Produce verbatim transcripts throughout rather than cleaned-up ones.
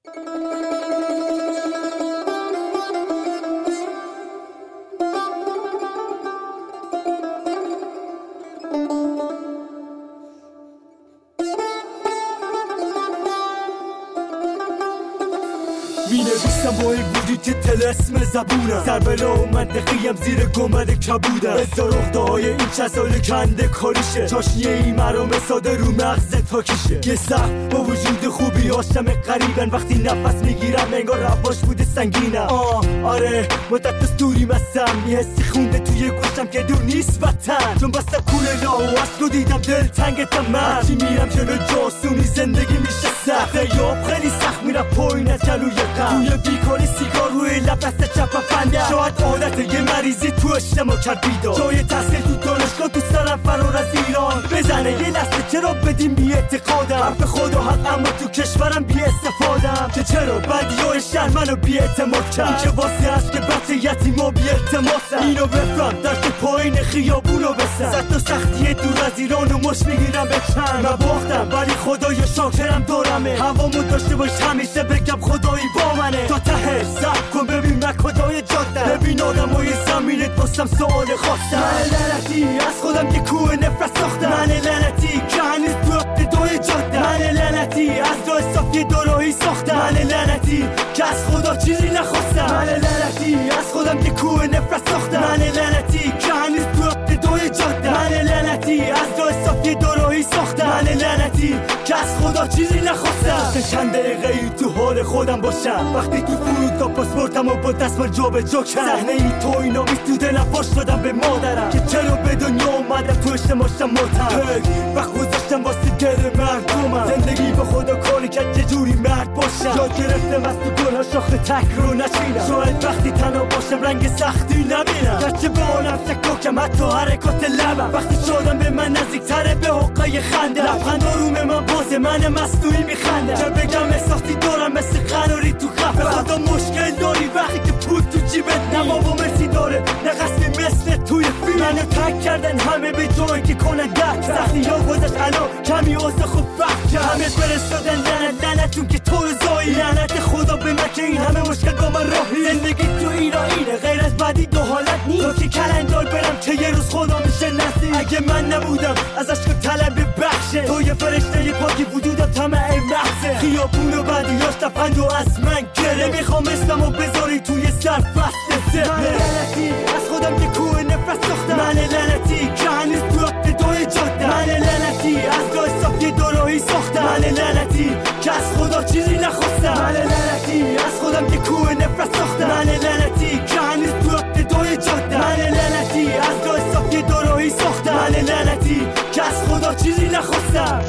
می نویسم با این وجود که تلسم زبونم سر بلا و منطقیم زیر گنبد کبودم بذار اخداهای این چسال کنده کاریشه چاشنیه ای مرام ساده رو مغز تا کشه که سخت با وجود خوبی هاشم قریبن وقتی نفس میگیرم انگار رواش بوده سنگینم آه آره مدت بس دوری مستم یه حسی خونده توی گوشم که دور نیست وطن چون بستم کوله لا و اصل دیدم دل تنگتم من هرچی میرم جلو جاسونی زندگی میشه سخت یاب خیلی سخت میرم پایین از جلوی توی بیکاری سیگار روی لب دست چپ فنده شاید عادت یه مریضی تو اجتماع کرد بیدار جای تحصیل تو دانشگاه دوست دارم فرار از ایران بزنه یه لحظه چرا بدیم بی اعتقادم حرف خدا حق اما تو کشورم بی استفادم که چرا بدیای شهر منو بی اعتماد کرد این که واسه هست که بچه یتیما بی التماسم اینو بفهم درک پایین خیابونو بسن صد تا سختی دور از ایران و مش میگیرم به چند نباختم ولی خدای شاکرم دارمه هوامو داشته باش همیشه بگم خدایی با منه تا تهش سب کن ببین من کدای جاده ببین آدمای زمینت واسم سوال خواستم من لعنتی از خودم یه کوه نفرت ساختم من لعنتی که هنوز تو ابتدای جاده من لعنتی از راه صافی دوراهی ساختم من لعنتی که از خدا چیزی نخواستم من لعنتی از خودم یه کوه نفرت ساختم من لعنتی که هنوز تو ابتدای جاده من لعنتی از راه صافی دوراهی ساختم من لعنتی که از خدا چیزی نخواستم چند دقیقه ای تو حال خودم باشم وقتی تو فرودگاه پاسپورتم و با دستمال جا به جا کردم صحنه ای تو اینا می تو دلم فاش دادم به مادرم که چرا به دنیا اومدم تو اجتماعشم مرتم وقت گذاشتم واسه گل مردمم زندگی به خدا کاری کرد یه جوری مرد باشم یاد گرفتم از تو گلها شاخ تک رو نچینم شاید وقتی تنها باشم رنگ سختی نبینم گرچه به عالم شکاکم حتی حرکات لبم وقتی شدم به من نزدیکتره به حقای خنده لبخند آروم من بازه من مصنوعی میخندم چه بگم احساسی دارم مثل قراری تو خفه خدا مشکل داری وقتی که پول تو جیبت نه بابا مرسی داره نه قصدی مثل توی فیلم منو تک کردن همه به جایی که کنن دک سختی یا گذشت الان کمی آسه خوب فکر کرد همه فرستادن لعنت لعنتون که تو رضایی لعنت خدا به من که این همه مشکل با من راهی زندگی تو ایرانه غیر از بدی دو حالت نیست تو که کلندار برم که یه روز خدا میشه نصیب اگه من نبودم از عشق طلب بخشه تو یه فرشته یه پاکی وجودم طمع محضه خیابون و بدیاش تفند و از من گره نمیخوام اسممو بذاری توی سر فصل زبه من لعنتی از خودم یه کوه نفرت ساختم من لعنتی که هنوز تو ابتدای جاده من لعنتی از راه صافی دوراهی ساختم من لعنتی که از خدا چیزی نخواستم من لعنتی از خودم یه کوه نفرت ساختم من لعنتی که هنوز تو ابتدای جاده من لعنتی از راه صافی دوراهی ساختم من لعنتی که از خدا چیزی نخواستم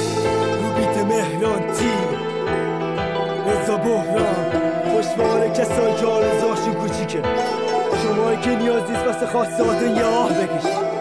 رو بیت مهران تی رضا بحران خوشباره کسایی که آرزوهاشون کوچیکه شمایی که نیاز نیست واسه خواستهاتون یه آه بکشید